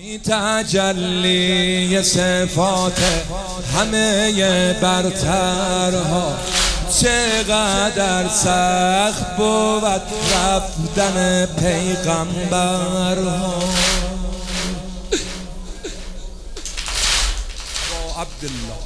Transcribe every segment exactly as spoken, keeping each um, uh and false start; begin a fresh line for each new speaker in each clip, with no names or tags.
تجلی صفات همه برترها، چقدر سخت بود رفتن پیغمبرها. عبدالله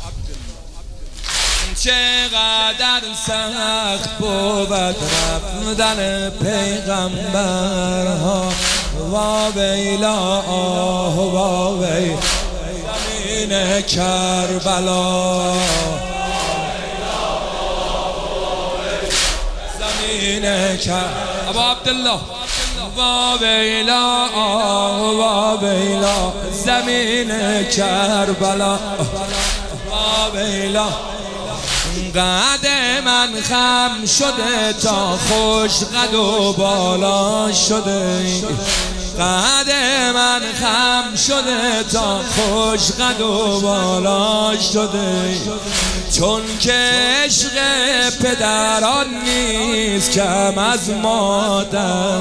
چقدر سخت بود رفتن پیغمبرها. وا ویلا آه وا ویلا زمین کربلا، زمین کربلا. ابا عبدالله وا ویلا آه وا ویلا زمین کربلا، وا ویلا. قد من خم شده تا خوش قد و بالا شده، قد من خم شده تا خوش قد و بالا شده. چون که عشق پدران نیست کم از مادر،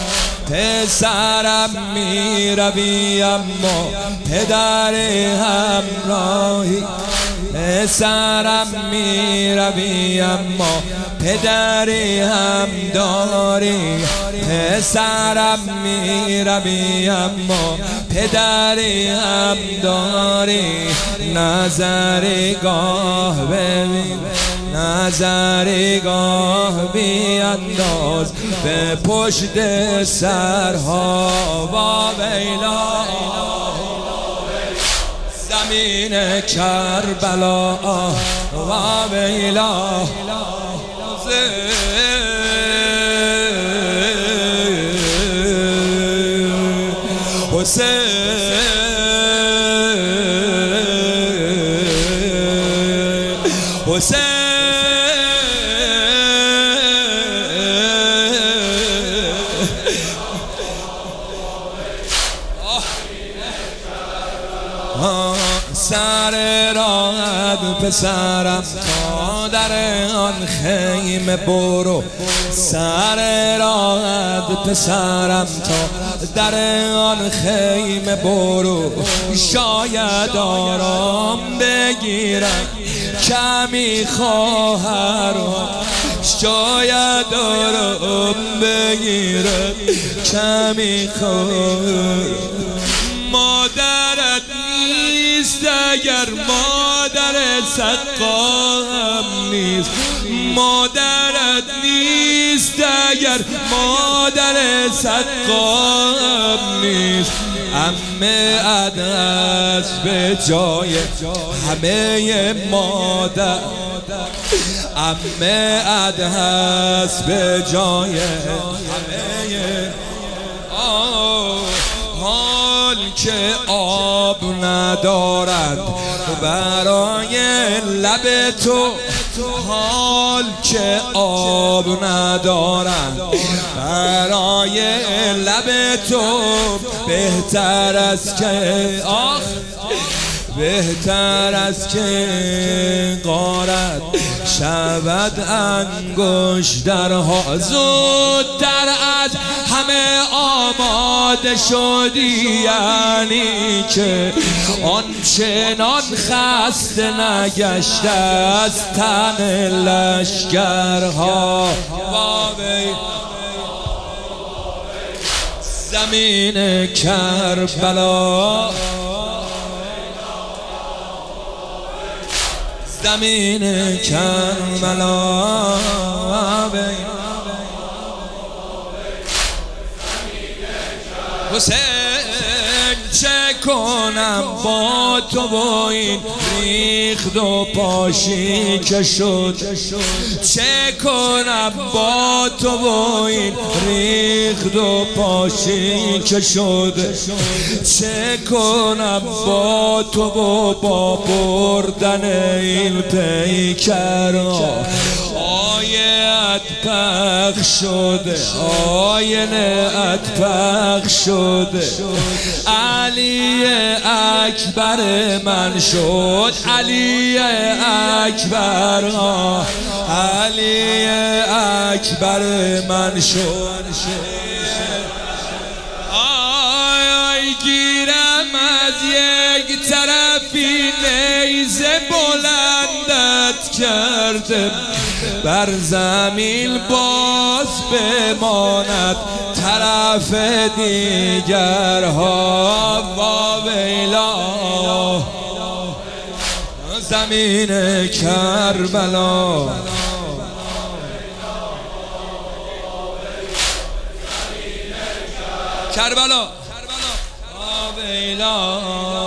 پسرم می روی اما پدر همراهی، پسرم می روی اما پدری هم داری، پسرم می روی اما پدری هم داری. نظرگاه ببین نظرگاه بیانداز به پشت سرها. وا ویلا زمین کربلا، وا ویلا حسین حسین سر راحت پسرم تا در آن خیمه برو، سر راحت پسرم تا در آن خیمه برو. شاید آرام بگیرم کمی خواهرم، شاید آرام بگیرم کمی خواهرم. مادرت نیست اگر مادر سقام نیست، مادرت نیست اگر مادر سقام نیست. عمه عدس به جای همه مادر، عمه عدس به جای همه. حال که آب ندارد برای لب تو، حال که آب ندارد برای لب تو، بهتر است که آخ بهتر است که غارت شود انگشترها. زودتر از همه آماده شدی، یعنی که آنچنان خسته نگشته از تن لشکرها. زمین کربلا، زمین کربلا. حسین چه کنم با تو و این ریخت و پاشی که شد، چه کنم با تو و این ریخت و پاشی که شد، چه کنم با تو و با بردن این پیکرها. آیت پخش شده، آینه ات پخش شده. علی اکبر من شد، علی اکبر، علی اکبر من شد. آی آی گیرم کرده بر زمین باز بماند طرف دیگرها. واویلا زمین کربلا، کربلا واویلا